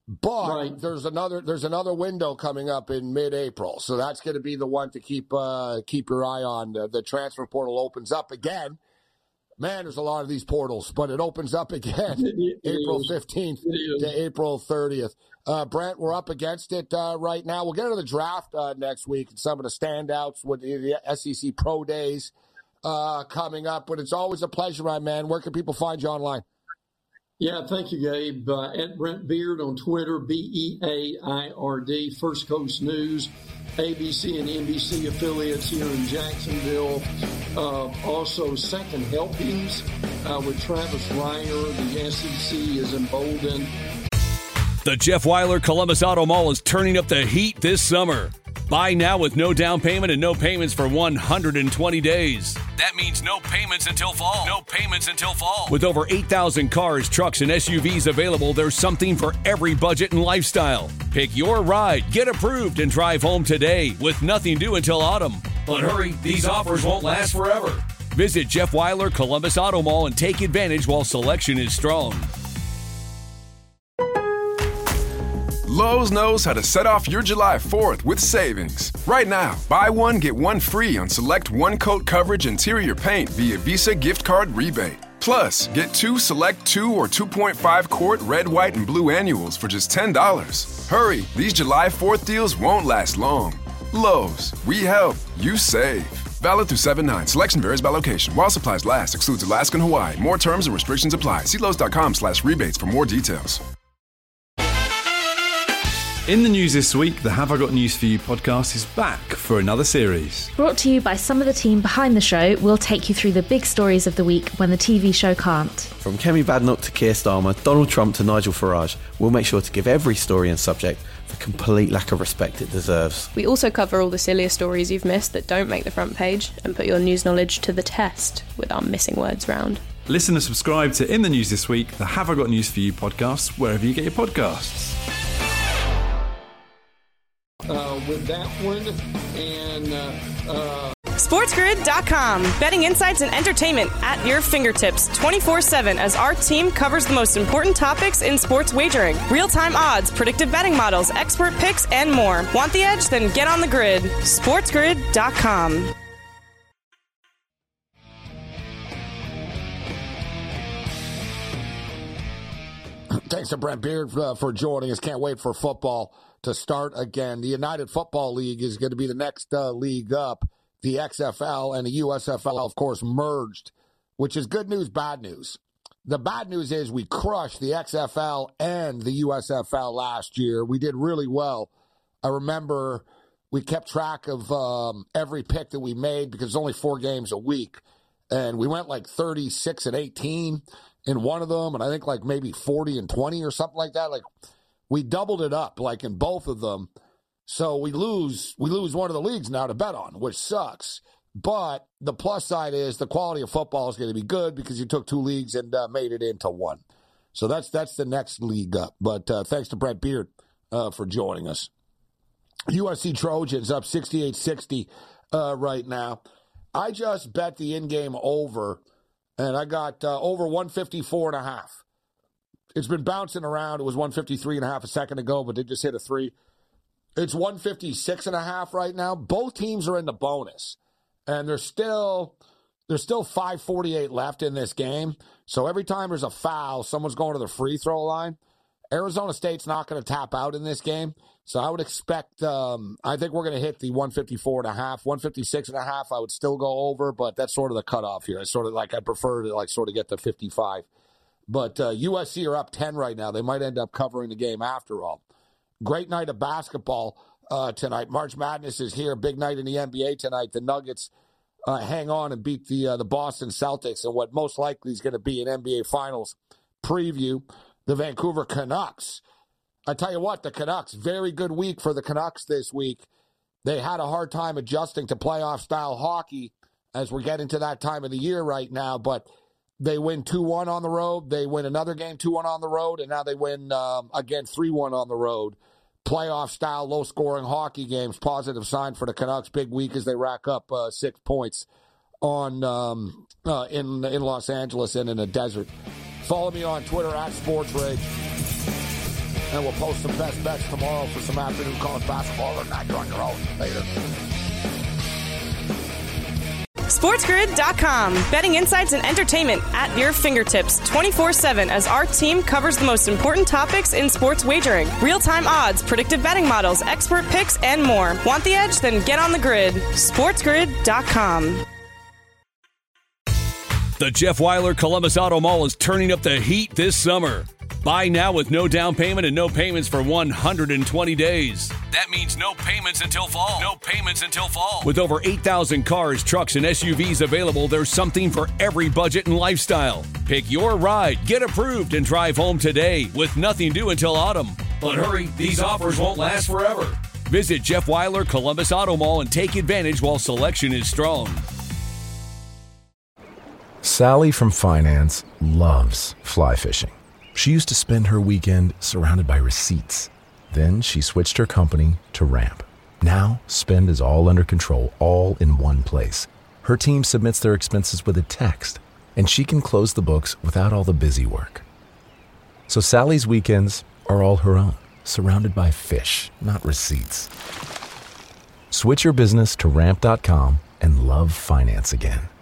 But there's another window coming up in mid-April, so that's going to be the one to keep your eye on. The transfer portal opens up again. Man, there's a lot of these portals, but it opens up again April 15th to April 30th. Brent, we're up against it right now. We'll get into the draft next week and some of the standouts with the SEC Pro Days coming up. But it's always a pleasure, my man. Where can people find you online? Yeah, thank you, Gabe. At Brent Beard on Twitter, BEAIRD, First Coast News, ABC and NBC affiliates here in Jacksonville. Also, Second Helpings with Travis Reier. The SEC is emboldened. The Jeff Weiler Columbus Auto Mall is turning up the heat this summer. Buy now with no down payment and no payments for 120 days. That means no payments until fall. No payments until fall. With over 8,000 cars, trucks, and SUVs available, there's something for every budget and lifestyle. Pick your ride, get approved, and drive home today with nothing due until autumn. But hurry, these offers won't last forever. Visit Jeff Weiler Columbus Auto Mall and take advantage while selection is strong. Lowe's knows how to set off your July 4th with savings. Right now, buy one, get one free on select one-coat coverage interior paint via Visa gift card rebate. Plus, get two select 2 or 2.5 quart red, white, and blue annuals for just $10. Hurry, these July 4th deals won't last long. Lowe's, we help, you save. Valid through 7/9. Selection varies by location. While supplies last, excludes Alaska and Hawaii. More terms and restrictions apply. See Lowe's.com/rebates for more details. In the news this week, the Have I Got News For You podcast is back for another series. Brought to you by some of the team behind the show, we'll take you through the big stories of the week when the TV show can't. From Kemi Badnoch to Keir Starmer, Donald Trump to Nigel Farage, we'll make sure to give every story and subject the complete lack of respect it deserves. We also cover all the sillier stories you've missed that don't make the front page and put your news knowledge to the test with our missing words round. Listen and subscribe to In the News This Week, the Have I Got News For You podcast, wherever you get your podcasts. With that one, and SportsGrid.com. Betting insights and entertainment at your fingertips 24/7 as our team covers the most important topics in sports wagering. Real-time odds, predictive betting models, expert picks, and more. Want the edge? Then get on the grid. SportsGrid.com. Thanks to Brent Beard for joining us. Can't wait for football to start again. The United Football League is going to be the next league up. The XFL and the USFL, of course, merged, which is good news, bad news. The bad news is we crushed the XFL and the USFL last year. We did really well. I remember we kept track of every pick that we made because it's only 4 games a week. And we went like 36-18 in one of them, and I think like maybe 40-20 or something like that. Like, we doubled it up, like in both of them. So we lose one of the leagues now to bet on, which sucks. But the plus side is the quality of football is going to be good because you took 2 leagues and made it into one. So that's the next league up. But thanks to Brent Beard for joining us. USC Trojans up 68-60 right now. I just bet the in-game over, and I got over 154.5. It's been bouncing around. It was 153.5 a second ago, but they just hit a 3. It's 156.5 right now. Both teams are in the bonus, and there's still 5:48 left in this game. So every time there's a foul, someone's going to the free throw line. Arizona State's not going to tap out in this game, so I would expect. I think we're going to hit the 154.5, 156.5. I would still go over, but that's sort of the cutoff here. It's sort of like I prefer to sort of get to 55. But USC are up 10 right now. They might end up covering the game after all. Great night of basketball tonight. March Madness is here. Big night in the NBA tonight. The Nuggets hang on and beat the Boston Celtics in what most likely is going to be an NBA Finals preview. The Vancouver Canucks. I tell you what, the Canucks, very good week for the Canucks this week. They had a hard time adjusting to playoff-style hockey as we're getting to that time of the year right now, but they win 2-1 on the road. They win another game 2-1 on the road, and now they win, again, 3-1 on the road. Playoff-style, low-scoring hockey games, positive sign for the Canucks. Big week as they rack up 6 points on in Los Angeles and in the desert. Follow me on Twitter @SportsRage. And we'll post some best bets tomorrow for some afternoon college basketball. Or not, you're on your own. Later. SportsGrid.com. Betting insights and entertainment at your fingertips 24/7 as our team covers the most important topics in sports wagering. Real-time odds, predictive betting models, expert picks, and more. Want the edge? Then get on the grid. SportsGrid.com. The Jeff Weiler Columbus Auto Mall is turning up the heat this summer. Buy now with no down payment and no payments for 120 days. That means no payments until fall. No payments until fall. With over 8,000 cars, trucks, and SUVs available, there's something for every budget and lifestyle. Pick your ride, get approved, and drive home today with nothing due until autumn. But hurry, these offers won't last forever. Visit Jeff Weiler Columbus Auto Mall and take advantage while selection is strong. Sally from finance loves fly fishing. She used to spend her weekend surrounded by receipts. Then she switched her company to Ramp. Now, spend is all under control, all in one place. Her team submits their expenses with a text, and she can close the books without all the busy work. So Sally's weekends are all her own, surrounded by fish, not receipts. Switch your business to Ramp.com and love finance again.